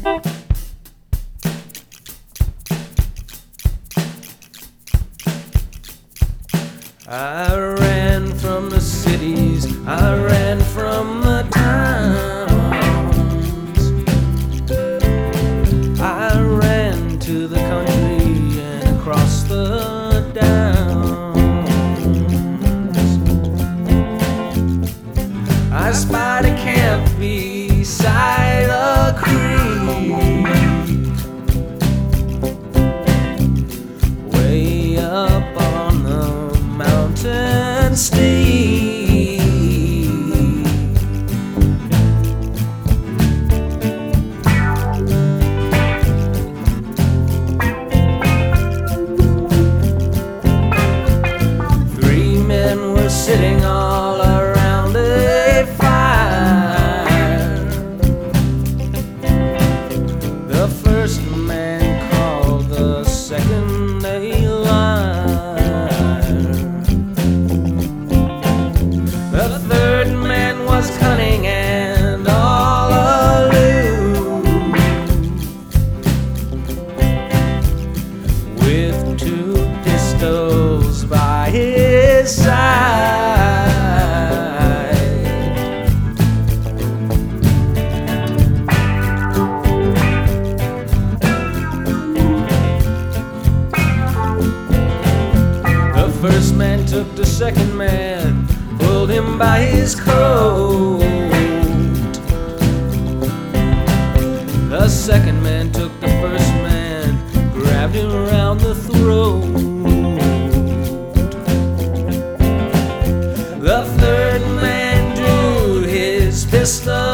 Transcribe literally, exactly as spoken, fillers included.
I ran from the cities, I ran from the towns, I ran to the country and across the downs. I spied a camp beside a creek, way up on the mountain steep. Three men were sitting all around a fire. The first man called the second a liar. The third man was cunning and all aloof, with two pistols by his side. The first man took the second man, pulled him by his coat. The second man took the first man, grabbed him around the throat. The third man drew his pistol